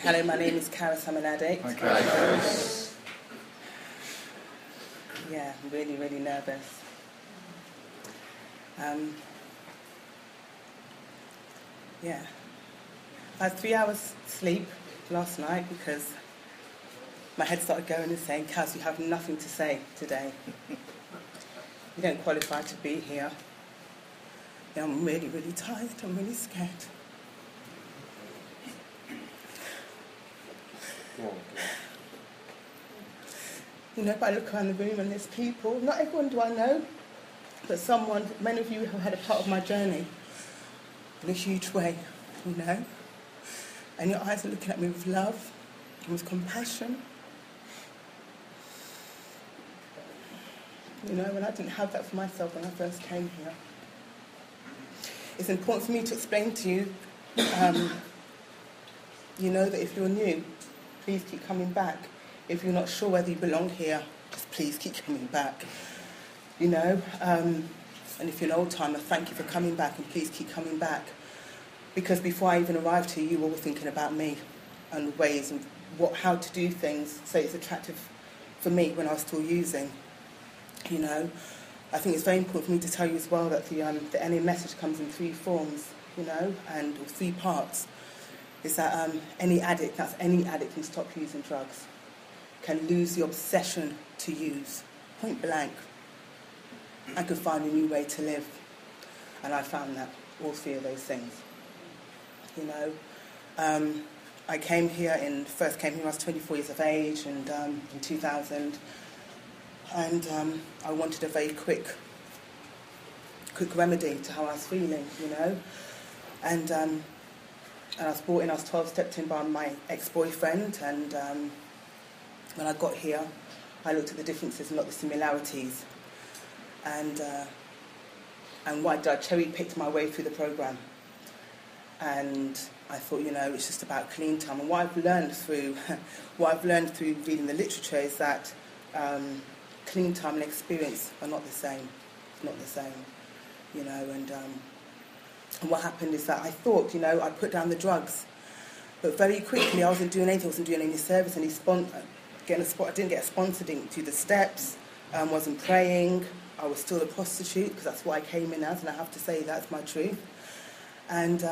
Hello, my name is Karis. I'm an addict. Hi, Karis. Yeah, I'm really, really nervous. Yeah. I had 3 hours sleep last night because my head started going and saying, Karis, you have nothing to say today. You don't qualify to be here. Yeah, I'm really, really tired. I'm really scared. You know, if I look around the room and there's people, not everyone do I know, but many of you have had a part of my journey in a huge way, you know. And your eyes are looking at me with love and with compassion. You know, and I didn't have that for myself when I first came here. It's important for me to explain to you, you know, that if you're new, please keep coming back. If you're not sure whether you belong here, just please keep coming back. You know, and if you're an old timer, thank you for coming back and please keep coming back. Because before I even arrived here, you were all thinking about me and ways and how to do things so it's attractive for me when I was still using. You know, I think it's very important for me to tell you as well that the NA message comes in 3 forms, you know, or 3 parts. Is that any addict can stop using drugs, can lose the obsession to use, point blank, and can find a new way to live. And I found that, all 3 of those things. You know, I came here first came here when I was 24 years of age, and in 2000, and I wanted a very quick remedy to how I was feeling, you know, and I was brought in, I was 12 stepped in by my ex-boyfriend, and when I got here, I looked at the differences and not the similarities, and what I did, I cherry-picked my way through the program, and I thought, you know, it's just about clean time. And what I've learned through reading the literature is that clean time and experience are not the same. It's not the same, you know. And what happened is that I thought, you know, I'd put down the drugs, but very quickly I wasn't doing anything. I wasn't doing any service, I didn't get a sponsor, didn't do the steps, wasn't praying. I was still a prostitute because that's what I came in as, and I have to say that's my truth. And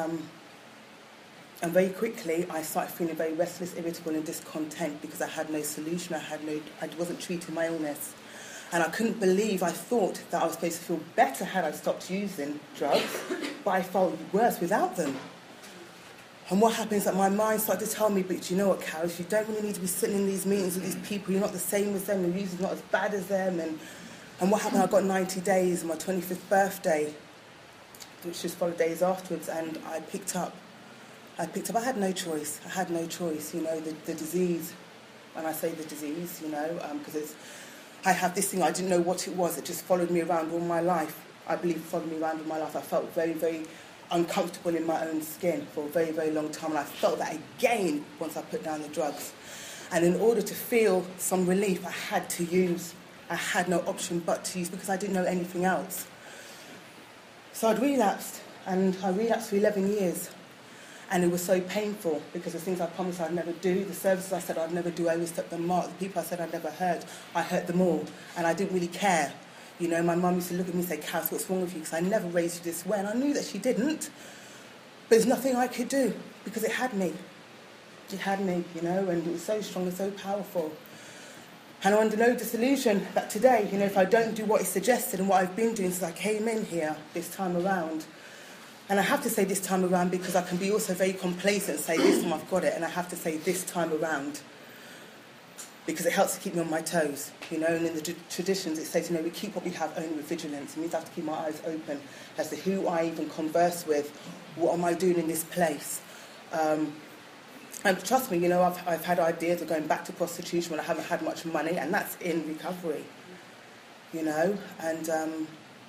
very quickly I started feeling very restless, irritable and discontent because I had no solution. I wasn't treating my illness. And I couldn't believe, I thought that I was supposed to feel better had I stopped using drugs, but I felt worse without them. And what happens is that my mind started to tell me, but you know what, Karis, you don't really need to be sitting in these meetings with these people. You're not the same as them. Your using's not as bad as them. And what happened, I got 90 days, my 25th birthday, which just followed days afterwards, and I picked up. I had no choice. You know, the disease, and I say the disease, you know, because I have this thing, I didn't know what it was. It just followed me around all my life. I believe it followed me around all my life. I felt very, very uncomfortable in my own skin for a very, very long time. And I felt that again once I put down the drugs. And in order to feel some relief, I had to use. I had no option but to use because I didn't know anything else. So I'd relapsed, and I relapsed for 11 years. And it was so painful because the things I promised I'd never do, the services I said I'd never do, I always stepped the mark. The people I said I'd never hurt, I hurt them all. And I didn't really care. You know, my mum used to look at me and say, Karis, what's wrong with you? Because I never raised you this way. And I knew that she didn't. But there's nothing I could do because it had me. It had me, you know, and it was so strong and so powerful. And I'm under no disillusion that today, you know, if I don't do what is suggested and what I've been doing since I came in here this time around, and I have to say this time around because I can be also very complacent and say this time I've got it, and I have to say this time around because it helps to keep me on my toes, you know, and in the traditions it says, you know, we keep what we have only with vigilance. It means I have to keep my eyes open as to who I even converse with, what am I doing in this place. And trust me, you know, I've had ideas of going back to prostitution when I haven't had much money, and that's in recovery, you know, and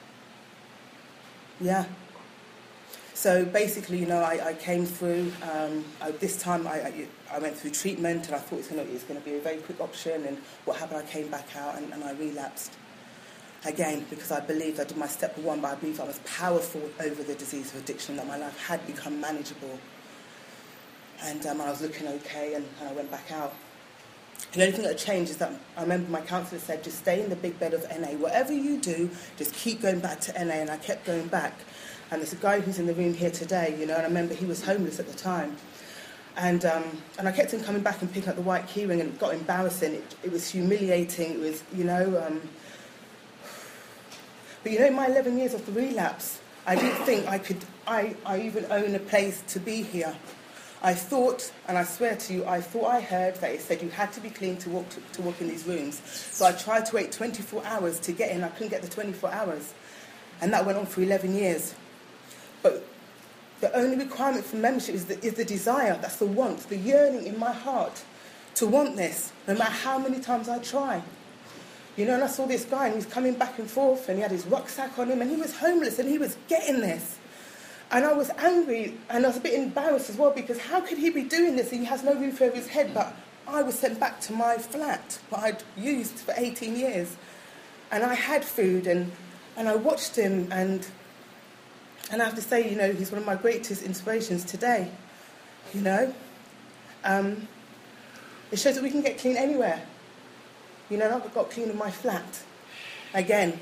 yeah. So basically, you know, I came through, this time I went through treatment, and I thought it was going to be a very quick option, and what happened, I came back out and I relapsed again because I believed I did my step 1, but I believed I was powerful over the disease of addiction, that my life had become manageable. And I was looking okay, and I went back out. The only thing that changed is that I remember my counsellor said, just stay in the big bed of NA. Whatever you do, just keep going back to NA. And I kept going back. And there's a guy who's in the room here today, and I remember he was homeless at the time. And I kept him coming back and picking up the white keyring, and it got embarrassing. It was humiliating. It was, But in my 11 years of the relapse, I didn't think I even own a place to be here. I thought, and I swear to you, I thought I heard that it said you had to be clean to walk in these rooms. So I tried to wait 24 hours to get in. I couldn't get the 24 hours. And that went on for 11 years. But the only requirement for membership is the desire, that's the want, the yearning in my heart to want this, no matter how many times I try. And I saw this guy, and he was coming back and forth, and he had his rucksack on him, and he was homeless, and he was getting this. And I was angry, and I was a bit embarrassed as well, because how could he be doing this? He has no roof over his head, but I was sent back to my flat, what I'd used for 18 years. And I had food, and I watched him, and I have to say, he's one of my greatest inspirations today, It shows that we can get clean anywhere. And I've got clean in my flat, again.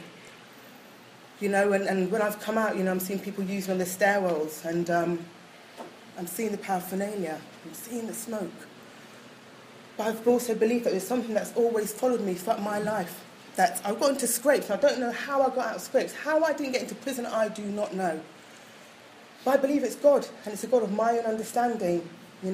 And when I've come out, I'm seeing people using on the stairwells, and I'm seeing the paraphernalia, I'm seeing the smoke. But I've also believed that there's something that's always followed me throughout my life. That I've got into scrapes, and I don't know how I got out of scrapes. How I didn't get into prison, I do not know. But I believe it's God, and it's a God of my own understanding,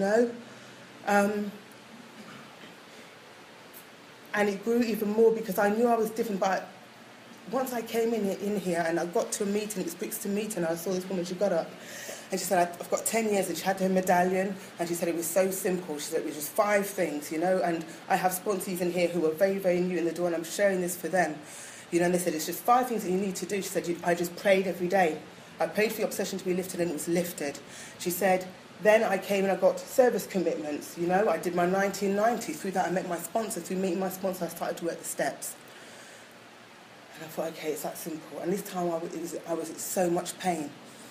And it grew even more because I knew I was different. But once I came in here and I got to a meeting, it was Brixton meeting, I saw this woman, she got up and she said, I've got 10 years, and she had her medallion, and she said it was so simple. She said it was just 5 things, and I have sponsees in here who are very, very new in the door, and I'm sharing this for them. And they said, it's just 5 things that you need to do. She said, I just prayed every day. I prayed for your obsession to be lifted, and it was lifted. She said, then I came and I got service commitments, I did my 1990. Through that I met my sponsor. Through meeting my sponsor, I started to work the steps. And I thought, okay, it's that simple. And this time I was in so much pain.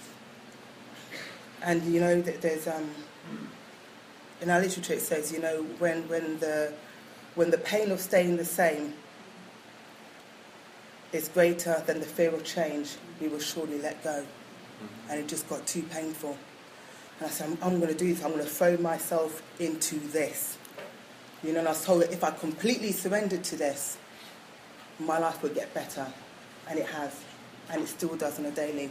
And, there's, in our literature it says, when the pain of staying the same is greater than the fear of change, we will surely let go. And it just got too painful. And I said, I'm going to do this. I'm going to throw myself into this. And I was told that if I completely surrendered to this, my life would get better. And it has. And it still does on a daily.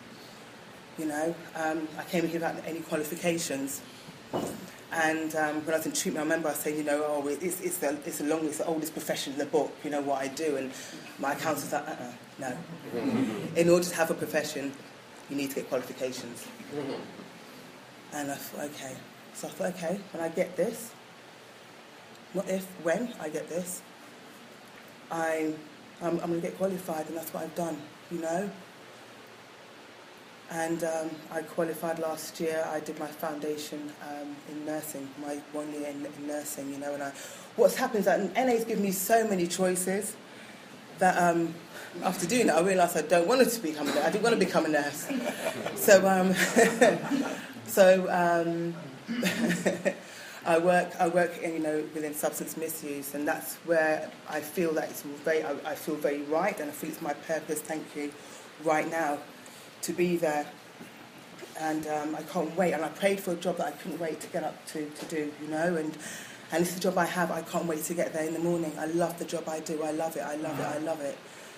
I came here without any qualifications. And when I was in treatment, I remember I saying, it's the oldest profession in the book, what I do. And my counselor's like, no. In order to have a profession, you need to get qualifications. And I thought, okay. So I thought, okay, when I get this, not if, when I get this, I'm going to get qualified, and that's what I've done, And I qualified last year. I did my foundation in nursing, my 1 year in nursing, And what's happened is that NA's given me so many choices that after doing it, I realised I don't want to become a nurse. I didn't want to become a nurse. So I work within substance misuse, and that's where I feel that I feel very right, and I feel it's my purpose. Thank you, right now, to be there, and I can't wait. And I prayed for a job that I couldn't wait to get up to do, and it's the job I have. I can't wait to get there in the morning. I love the job I do. I love it. I love it. I love it.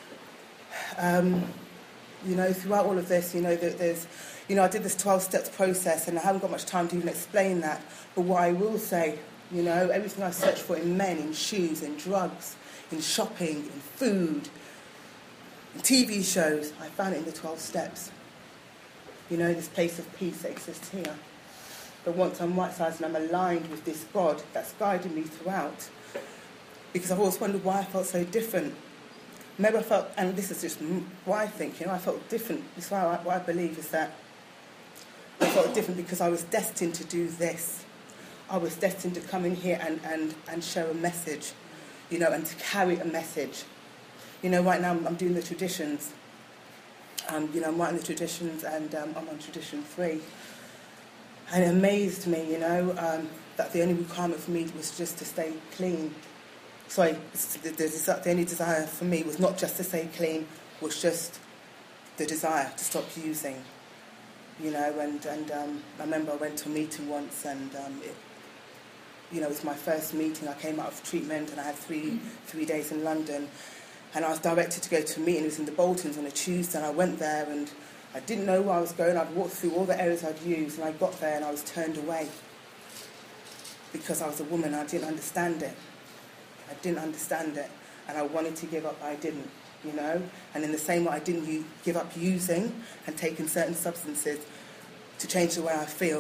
Throughout all of this, there's. I did this 12 steps process, and I haven't got much time to even explain that. But what I will say, everything I searched for in men, in shoes, in drugs, in shopping, in food, in TV shows, I found it in the 12 steps. This place of peace that exists here. But once I'm right-sized and I'm aligned with this God that's guided me throughout, because I've always wondered why I felt so different. Maybe I felt, and this is just what I think, I felt different. This is what I believe is that I felt different because I was destined to do this. I was destined to come in here and share a message, and to carry a message. Right now I'm doing the traditions. I'm writing the traditions, and I'm on tradition 3. And it amazed me, you know, that the only requirement for me was just to stay clean. Sorry, the only desire for me was not just to stay clean, was just the desire to stop using, you know. And I remember I went to a meeting once, and it was my first meeting. I came out of treatment, and I had three days in London, and I was directed to go to a meeting. It was in the Boltons on a Tuesday, and I went there, and I didn't know where I was going. I'd walked through all the areas I'd used, and I got there, and I was turned away because I was a woman. I didn't understand it. And I wanted to give up, but I didn't, you know. And in the same way, I didn't give up using and taking certain substances to change the way I feel.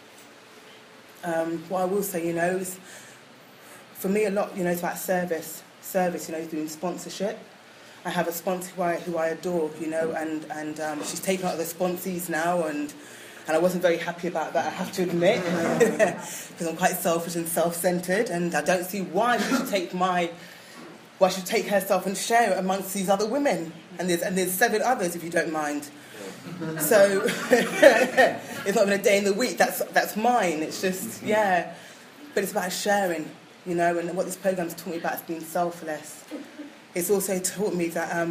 What I will say, you know, is for me a lot, you know, it's about service, you know, doing sponsorship. I have a sponsor who I adore, you know, and she's taken out the sponsees now, and I wasn't very happy about that, I have to admit, because I'm quite selfish and self-centred, and I don't see why she should take herself and share it amongst these other women, and there's 7 others, if you don't mind. So it's not even a day in the week. That's mine. It's just but it's about sharing, you know. And what this program's taught me about is being selfless. It's also taught me that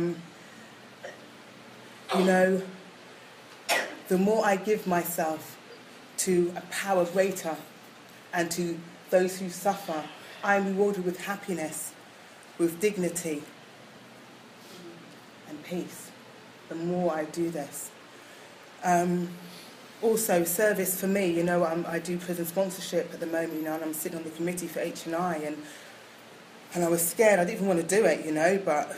you know, the more I give myself to a power greater and to those who suffer, I'm rewarded with happiness, with dignity and peace. The more I do this. Also, service for me, you know, I do prison sponsorship at the moment, you know, and I'm sitting on the committee for H&I, and I was scared. I didn't even want to do it, you know, but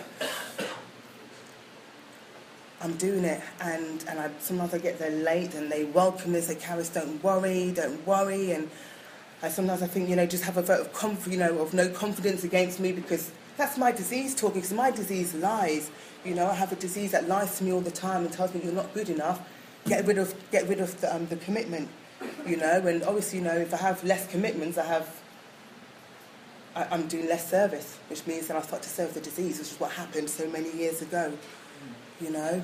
I'm doing it, and sometimes I get there late, and they welcome me, say, Caris, don't worry, and sometimes I think, you know, just have a vote of of no confidence against me, because that's my disease talking, because my disease lies, you know. I have a disease that lies to me all the time and tells me you're not good enough. Get rid of the commitment, you know. And obviously, you know, if I have less commitments, I'm doing less service, which means that I start to serve the disease, which is what happened so many years ago, you know.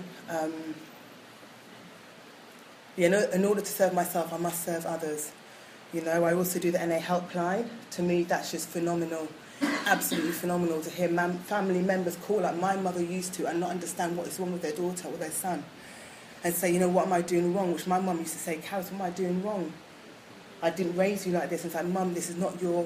In order to serve myself, I must serve others, you know. I also do the NA helpline. To me, that's just phenomenal, absolutely phenomenal to hear family members call like my mother used to and not understand what is wrong with their daughter or their son, and say, you know, what am I doing wrong? Which my mum used to say, Caris, what am I doing wrong? I didn't raise you like this. And it's like, Mum, this is not yours,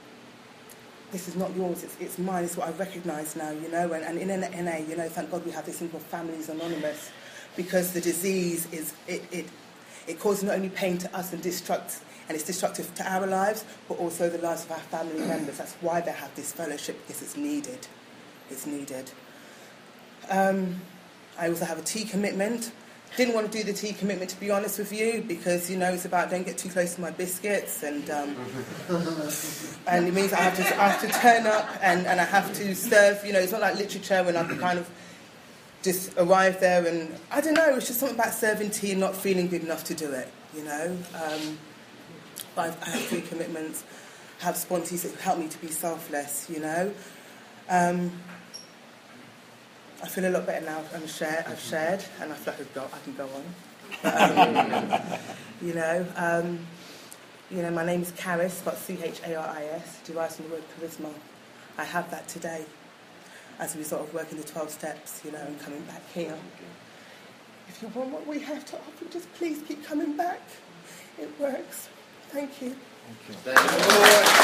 it's mine, it's what I recognise now, you know. And in NA, you know, thank God we have this thing called Families Anonymous, because the disease it causes not only pain to us and it's destructive to our lives, but also the lives of our family members. That's why they have this fellowship, because it's needed. I also have a tea commitment. Didn't want to do the tea commitment, to be honest with you, because, you know, it's about don't get too close to my biscuits, and it means I have to turn up and I have to serve, you know. It's not like literature when I can kind of just arrive there and, I don't know, it's just something about serving tea and not feeling good enough to do it, you know. But I have 3 commitments. I have sponsees that help me to be selfless, you know. I feel a lot better now. I've shared, and I feel like I can go on. But, you know, my name is Caris, but Charis, derives from the word charisma. I have that today as a result of working the 12 steps, you know, and coming back here. If you want what we have to offer, just please keep coming back. It works. Thank you. Thank you.